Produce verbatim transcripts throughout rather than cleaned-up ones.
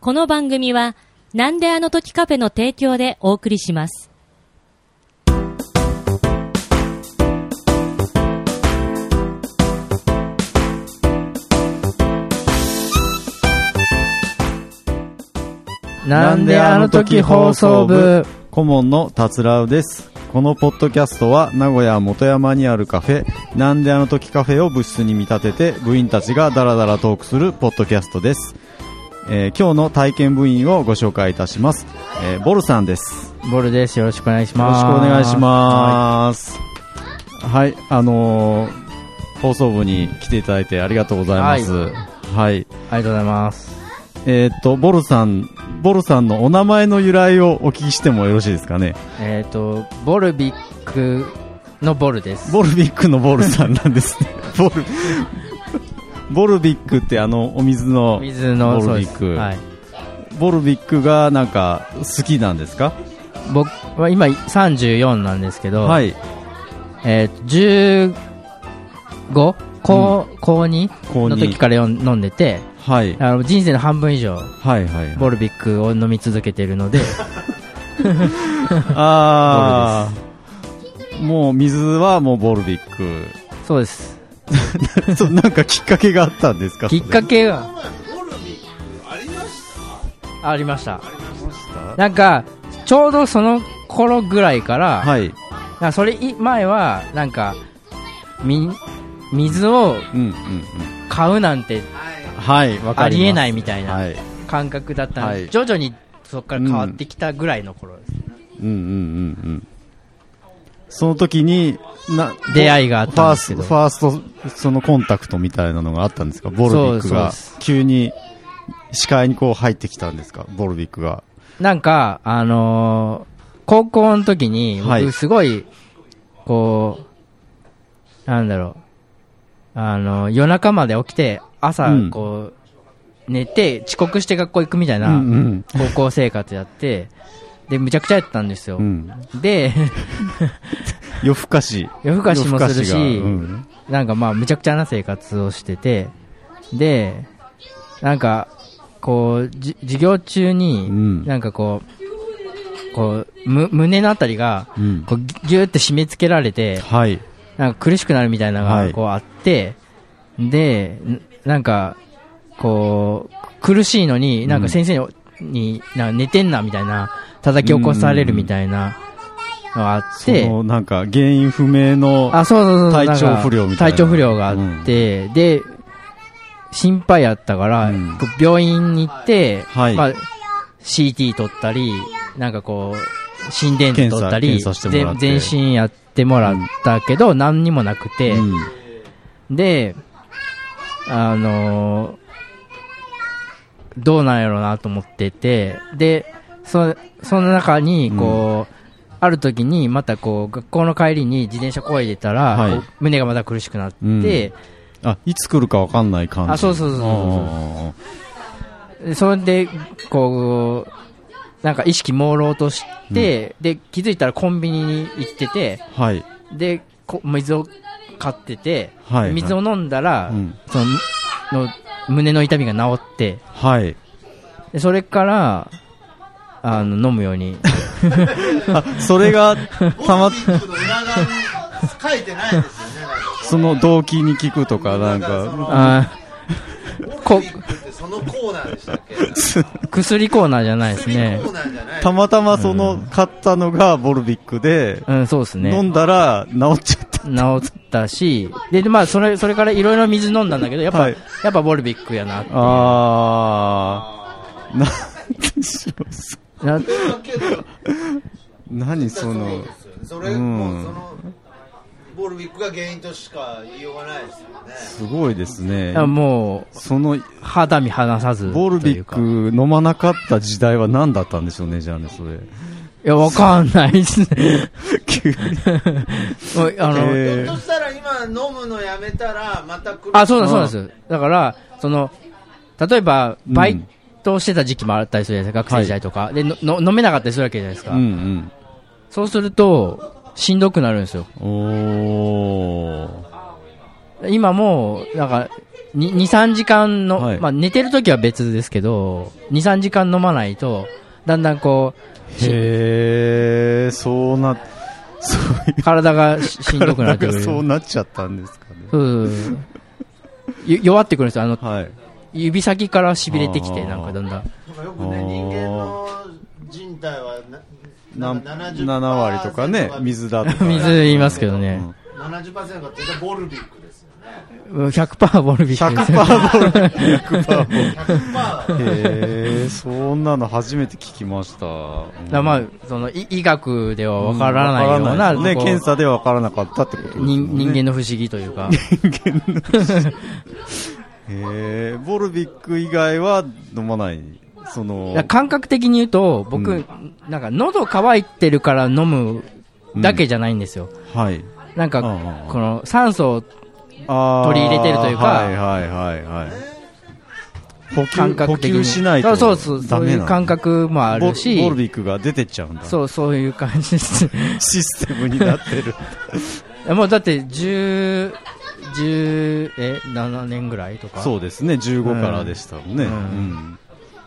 この番組はなんであの時カフェの提供でお送りします。 なんであの時放送部顧問の達郎です。このポッドキャストは名古屋元山にあるカフェなんであの時カフェを部室に見立てて部員たちがダラダラトークするポッドキャストです。えー、今日の体験部員をご紹介いたします。えー、ボルさんです。 ボルです。よろしくお願いします。 よろしくお願いします。はい、はい、あのー、放送部に来ていただいてありがとうございます。はい、はい、 ありがとうございます。 えー、っとボルさんボルさんのお名前の由来をお聞きしてもよろしいですかね。 えー、っとボルビックのボルです。 ボルビックのボルさんなんですね。ボルボルビックってあのお水の水のボルビック、 はい、 ボルビックがなんか好きなんですか。 僕は今さんじゅうよんなんですけど、 はい、 えー、じゅうご高、うん、高にの時から飲んでて、はい、あの人生の半分以上、はいはいはい、ボルビックを飲み続けているのでああ、もう水はもうボルビック。 そうですそう、なんかきっかけがあったんですか。 きっかけがありました。なんかちょうどその頃ぐらいから、はい、なんかそれ前はなんかみ水を買うなんて、はい、ありえないみたいな感覚だったので、はい、徐々にそこから変わってきたぐらいの頃です。 うんうんうんうん。その時にな出会いがあったんですけど、 ファースト、ファーストそのコンタクトみたいなのがあったんですか。ボルビックが急に視界にこう入ってきたんですか。ボルビックがなんかあのー、高校の時に僕すごいこう、はい、なんだろう、あの夜中まで起きて朝こう寝て遅刻して学校行くみたいな高校生活やって、でむちゃくちゃやったんですよ、うん、で夜更かし夜更かしもするし、うん、なんかまあむちゃくちゃな生活をしてて、でなんかこうじ授業中になんかこうこうむ胸のあたりがこうギューって締め付けられて、はい、なんか苦しくなるみたいなのがこうあって、はい、でなんかこう苦しいのになんか先生になんか寝てんなみたいな叩き起こされるみたいなのがあって、 そのなんか原因不明の体調不良みたいな体調不良があって、うん、で心配やったから、うん、病院に行って、はい、まあ、シーティー 取ったりなんかこう心電図取ったり全身やってもらったけど、うん、何にもなくて、うん、であのー、どうなんやろうなと思ってて、でそ, その中にこう、うん、ある時にまたこう学校の帰りに自転車こいでたら、はい、胸がまた苦しくなって、うん、 あいつ来るか分かんない感じ。 あそうそうそうそうそう、それでこうなんか意識朦朧として、うん、で気づいたらコンビニに行ってて、はい、でこ水を買ってて、はい、水を飲んだら、はい、そのの胸の痛みが治って、はい、でそれからあの飲むようにあそれがたま書いてないですよね。 その動機に聞くとかなんかあこそのコーナーでしたっけ。 薬コーナーじゃないですね。 たまたまその買ったのがボルビックで、 うん、そうですね、 飲んだら治っちゃった。 治ったし、でまあそれそれからいろいろ水飲んだんだけどやっぱ、はい、やっぱボルビックやなっていう。 ああ、なんでしょう。な何そのそれ、うん、もうそのボルビックが原因としか言いようがないですよね。 すごいですね。 いやもうその肌身離さずボルビック飲まなかった時代は何だったんでしょうね。じゃあね、それいやわかんないですね急にあの、えー、そしたら今飲むのやめたらまた来る。 あそうなんそうなんです。だからその例えばバイトしてた時期もあったりするじゃないですか、学生時代とか、はい、でのの飲めなかったりするわけじゃないですか、うんうん、そうするとしんどくなるんですよ。お今もなんかに、さんじかんの、 はい、 まあ寝てるときは別ですけど、に、さんじかん飲まないと、だんだんこう、 へー、そうな、そういう体がしんどくなってくる。 そうなっちゃったんですかね。 そう。弱ってくるんですよ。あの、 はい、 指先から痺れてきて、なんかだんだん。 よくね、人間の人体はな、 なな割とかね、水だとか。 水言いますけどね。 ななじゅっパーセント が絶対ボルビックですよね。 ひゃくパーセント ボルビックです。 ひゃくパーセント ボルビック。ひゃくパーセント ボルビック。 ひゃくパーセントへー、そんなの初めて聞きました。 だまあ、その、医学ではわからないような、 うん、ね、検査ではわからなかったってことですね。 人, 人間の不思議というか。 人間の不思議。へー、ボルビック以外は飲まない。その感覚的に言うと、僕、うん、なんか喉乾いてるから飲むだけじゃないんですよ。 うん、はい。 なんか、この酸素を取り入れてるというか、 はいはいはいはい。補給、感覚的に補給しないとダメなの。 そうそう、そういう感覚もあるし、 ボルビックが出てっちゃうんだ。 そう、そういう感じです。 システムになってる。 もうだって十、十、え、ななねんぐらいとか。 そうですね、じゅうごからでしたもんね。うん。うん、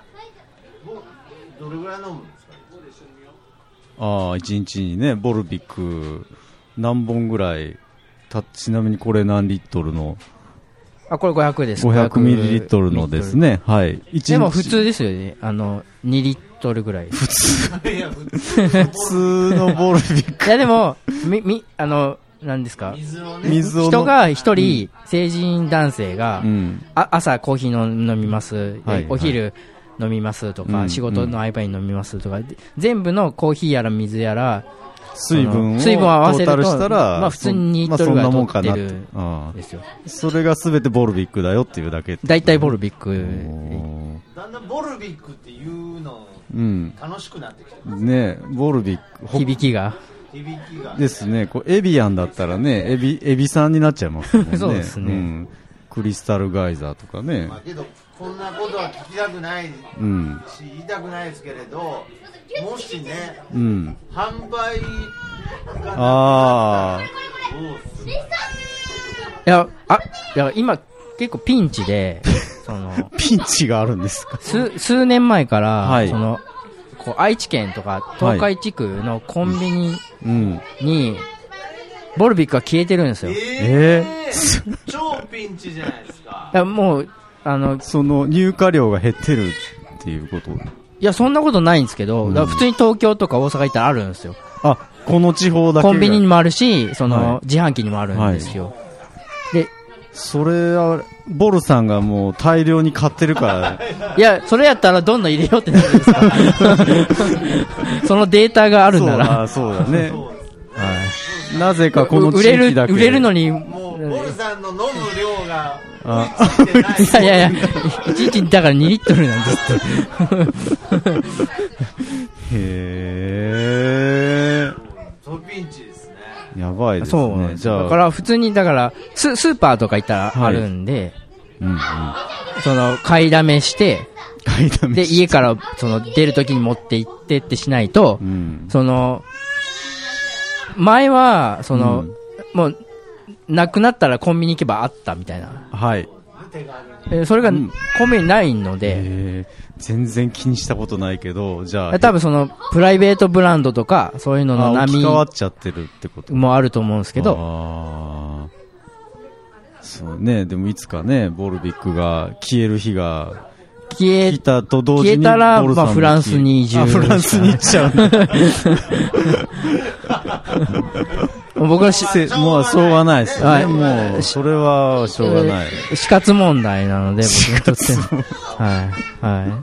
どれぐらい飲むんですか？ ああ、いちにちにね、ボルビック何本ぐらい、た、ちなみにこれ何リットルの？ あ、これごひゃくです。 ごひゃくミリリットルのですね。はい。 でも普通ですよね。あの、にリットルぐらい。 普通普通のボルビック。 いやでも、み、み、あの、何ですか、 水をね、 水を人が一人、うん、成人男性が、 うん、 あ、朝コーヒーの飲みます、はい、お昼飲みますとか、 はい、 仕事の合間に飲みますとか、うん、全部のコーヒーやら水やら水分を水分を合わせるとしたら、 まあ普通ににリットルぐらい取ってるんですよ。 それが全てボルビックだよっていうだけ。 大体ボルビック。 だんだんボルビックっていうの、うん、楽しくなってきてますね。ボルビック。 響きが。 響きが、ね。 ですね。こうエビアンだったらね、エビ、エビさんになっちゃいますもんね。 そうですね、うん。 クリスタルガイザーとかね。 まあけど、こんなことは聞きたくないし、うん、言いたくないですけれど、もしね、うん、販売がああ。 いや、あ、いや、今、結構ピンチで、その、 ピンチがあるんですか？ 数、数年前から、はい、その、こう愛知県とか東海地区のコンビニに、ボルビックが消えてるんですよ。 えー、超ピンチじゃないですか。 いや、もう、あの、 その入荷量が減ってるっていうこと？ いや、そんなことないんですけど、うん、だから普通に東京とか大阪行ったらあるんですよ。 あ、この地方だけ。 コンビニにもあるし、その、はい、自販機にもあるんですよ。はい、で、 それは、ボルさんがもう大量に買ってるから。 いや、それやったらどんどん入れようってなるんですかそのデータがあるなら。 そうだ、そうだね。はい。なぜかこの地域だけ。 売れる、売れるのに。 もう、ボルさんの飲む量が。 いやいやいや、いちにちだからにリットルなんですって。 へー。 そうピンチですね。 やばいですね。 そう。じゃあ。だから普通に、だからス、スーパーとか行ったらあるんで、はい、うんうん、その、買いだめして、 買いだめで、家から、その、出るときに持って行ってってしないと、うん、その、前は、その、うん、もう、なくなったらコンビニ行けばあったみたいな。 はい。 えー、それが、コンビニないので、 えー、全然気にしたことないけど、じゃあ。 多分その、プライベートブランドとか、そういうのの波。 変わっちゃってるってこともあると思うんですけど。 あそうね、でもいつかね、ボルビックが消える日が、 消え、 来たと同時に消えたら、まあフランスに移住。 あ、フランスに行っちゃう。 僕はし、 もうしょうがないですね。はい、もう、それはしょうがない。 えー、死活問題なので、僕にとっても。はい。はい。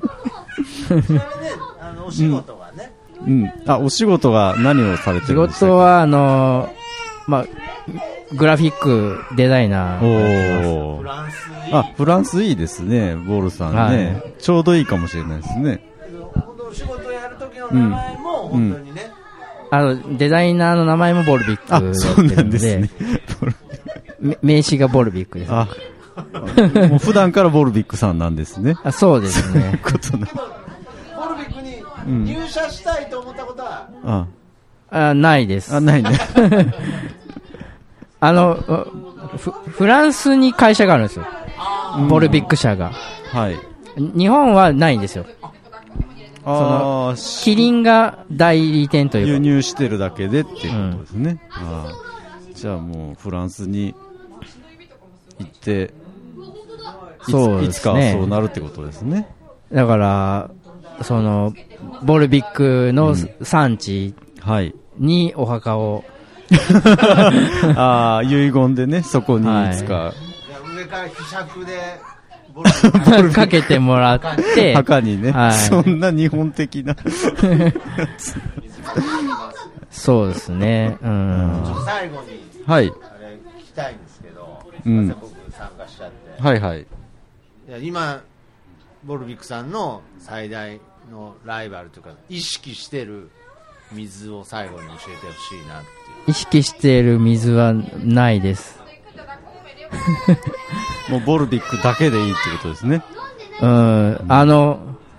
ちなみにね、あの、お仕事はね。 うん。あ、お仕事は何をされてるんですか？ 仕事は、あの、まあ、グラフィックデザイナー。 おー。フランスいい。あ、フランスいいですね、ボルさんね。はい、ちょうどいいかもしれないですね。 本当、仕事をやるときの名前も、本当にね。うんあの、デザイナーの名前もボルビックで。 あ、そうなんですね。 名刺がボルビックです。 あ、もう普段からボルビックさんなんですね。 あ、そうですね。 そういうことな。 ボルビックに入社したいと思ったことは、 うん、 あ、あ、ないです。 あ、ないね。 あのフ、フランスに会社があるんですよ。 ボルビック社が。 はい。 日本はないんですよ。 ああ、 キリンが代理店というか。 輸入してるだけでっていうことですね。うん、あじゃあもうフランスに行って、そうですね、いつかはそうなるってことですね。 だから、その、ボルビックの産地にお墓を、 うん、ああ、遺言でね、そこにいつか。はい、 上からひしゃくで、 ボルかけてもらって、 墓にね、はい、そんな日本的な。 そうですね。うん、 最後に、 はい。 あれ聞きたいんですけど、 うん、 僕参加しちゃって。 はいはい。いや今、ボルビックさんの最大のライバルというか、意識してる水を最後に教えてほしいなっていう。 意識している水はないです。 もうボルビックだけでいいってことですね。 うん、あの、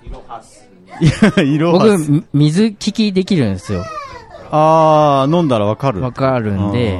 僕、水利きできるんですよ。 ああ、飲んだらわかる。 わかるんで、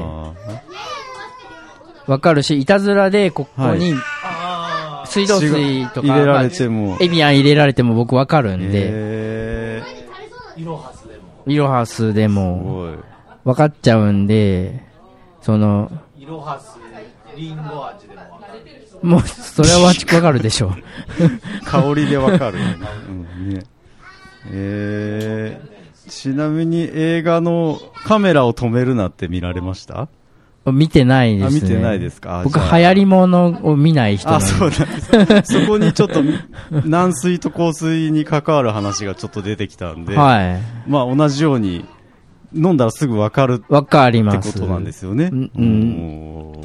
わかるし、いたずらでここに、水道水とか、 入れられても、まあ、 エビアン入れられても僕わかるんで、 イロハスでも、 イロハスでも、わかっちゃうんで、その、 イロハス、リンゴ味でもわかる。 もう、それはわかるでしょう。 香りでわかる、ねうんね。えー、ちなみに映画のカメラを止めるなって見られました？ 見てないですね。 あ、見てないですか。 僕、流行り物を見ない人なんで。 あ、そうなんです。そこにちょっと、軟水と硬水に関わる話がちょっと出てきたんで、 はい。 まあ、同じように、飲んだらすぐ分かるわかりますってことなんですよね。 うんうん、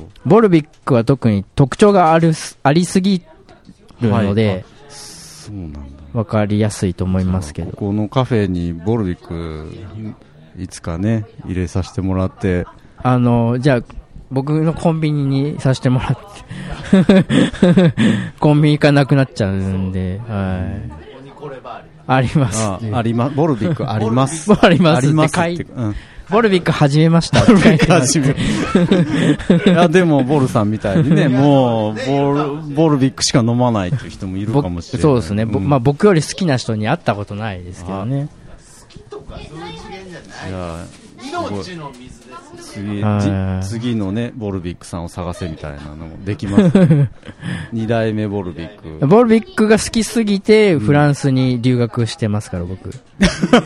ボルビックは特に特徴があるありすぎるので、はい、 そうなんだ。 分かりやすいと思いますけど。 ここのカフェにボルビックいつかね入れさせてもらって、 あのじゃあ僕のコンビニにさせてもらってコンビニ行かなくなっちゃうんで、はい。あります、 ね、あ, ありまボルビックありますありますありますって、うん、ボルビック始めましたボルビック始めいやでもボルさんみたいにねもうボルボルビックしか飲まないという人もいるかもしれない。 そうですね、うんまあ、僕より好きな人に会ったことないですけどね。 好きとかそういう次元じゃない。 いや命の水です。 次, 次のねボルビックさんを探せみたいなのもできますに代目ボルビックボルビックが好きすぎてフランスに留学してますから僕、え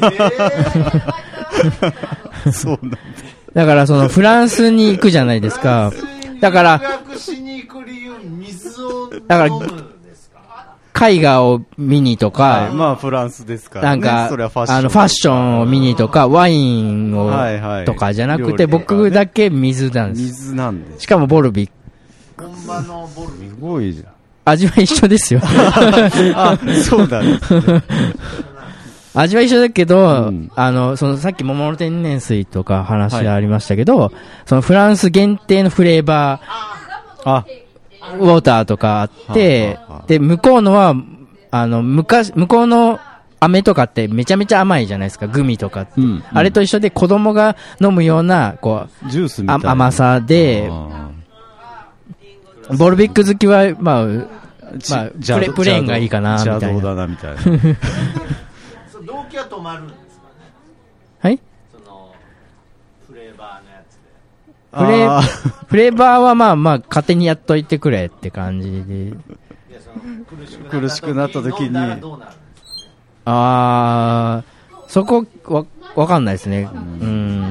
ー、そうなんだ。 だからそのフランスに行くじゃないですか。だから留学しに行く理由水を飲むだから絵画を見にとか、 はい、まあフランスですからね。 なんかそれはファッション、 あのファッションを見にとかワインをとかじゃなくて、はいはい、僕だけ水なんです。 水なんです。 しかもボルビック。 本場のボルビック。 すごいじゃん。 味は一緒ですよ。 あ、そうだね。 味は一緒だけど、うん、あのそのさっき桃の天然水とか話ありましたけど、はい、そのフランス限定のフレーバー。あ。ウォーターとかあって、はあはあ、で、向こうのは、あの、昔、向こうの飴とかってめちゃめちゃ甘いじゃないですか、グミとかって。うんうん、あれと一緒で子供が飲むような、こう、 ジュースみたいな甘さで、ボルビック好きは、まあ、まあ、プレ、プレーンがいいかな、みたいな。 邪道だな、みたいな。 動機は止まるんですかね。 はいその、フレーバーのやつで。 フレー、フレーバーはまあまあ勝手にやっといてくれって感じで。 苦しくなった時に。 あー、そこわ、わかんないですね。うん。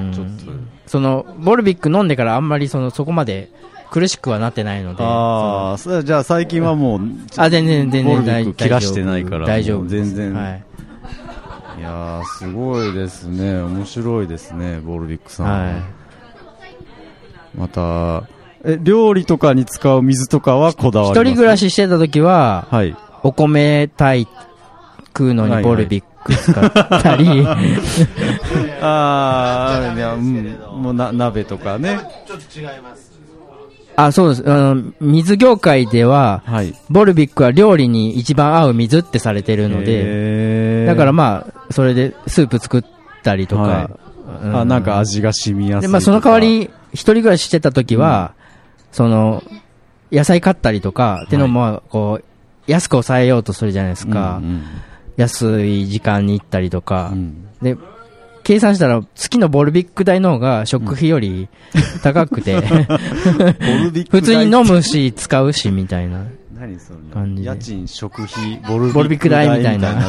ちょっと。その、ボルビック飲んでからあんまりその、そこまで苦しくはなってないので。 ああ、じゃあ最近はもう、 あ、全然全然ボルビック切らしてないから。 大丈夫。 全然。 はい。 いやー、すごいですね。面白いですね、ボルビックさん。はい。また、え、料理とかに使う水とかはこだわりますか？一人暮らししてた時は、はい、お米炊くのにボルビック使ったり、はいはい、 ああ、いや、うん、もうな鍋とかね。 ちょっと違います。 あ、そうです。あの水業界では、はい、ボルビックは料理に一番合う水ってされてるので、だからまあそれでスープ作ったりとか、はいうん、あ、なんか味が染みやすいとか。 で、まあその代わり一人暮らししてた時は、うん、その野菜買ったりとかっていうのもこう安く抑えようとするじゃないですか、うんうん、安い時間に行ったりとか、うん、で計算したら月のボルビック代の方が食費より高くて、うん、普通に飲むし使うしみたいな何それ感じで家賃食費ボルビック代みたいな。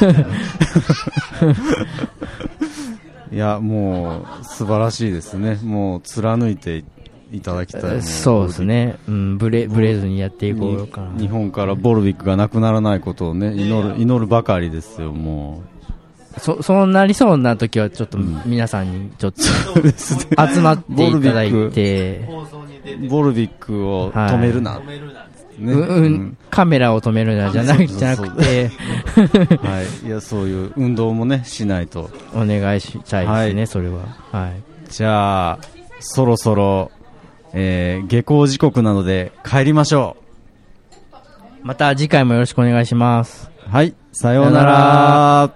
いやもう素晴らしいですね。もう貫いていただきたい。 そうですね、うん、ブレブレずにやっていこうかな。 日本からボルビックがなくならないことをね祈る祈るばかりですよ。もうそそうなりそうな時はちょっと皆さんにちょっと、うん、集まっていただいてボルビックを止めるな、はいねうんうん、カメラを止めるなじゃなくじゃなくて、 はい、いやそういう運動もねしないとお願いしたいですね、はい、それは、はい、 じゃあそろそろ、えー、下校時刻なので帰りましょう。また次回もよろしくお願いします。 はい、さようなら。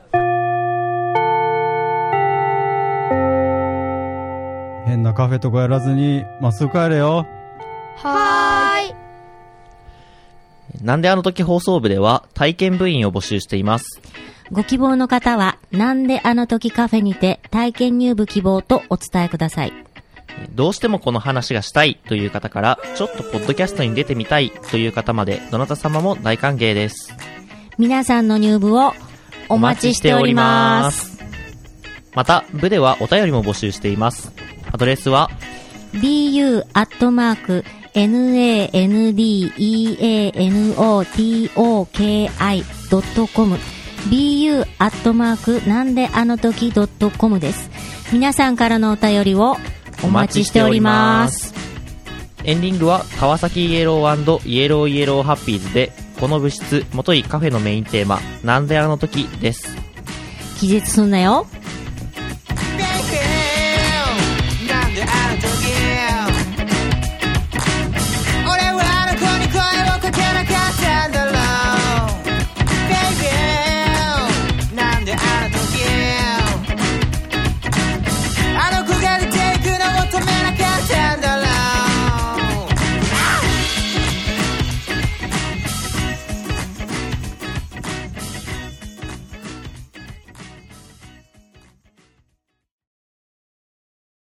変なカフェとかやらずにまっすぐ帰れよ。 はーい。 なんであの時放送部では体験部員を募集しています。 ご希望の方はなんであの時カフェにて体験入部希望とお伝えください。 どうしてもこの話がしたいという方からちょっとポッドキャストに出てみたいという方までどなた様も大歓迎です。 皆さんの入部をお待ちしております。 また部ではお便りも募集しています。アドレスはビーユー アットマークナンデアノトキ ドットコム ビーユー アットマークなんであの時 ドットコム です。皆さんからのお便りをお待ちしております。 エンディングは川崎イエロー&イエローイエローハッピーズでこの部室もといカフェのメインテーマなんであの時です。 気絶すんなよ。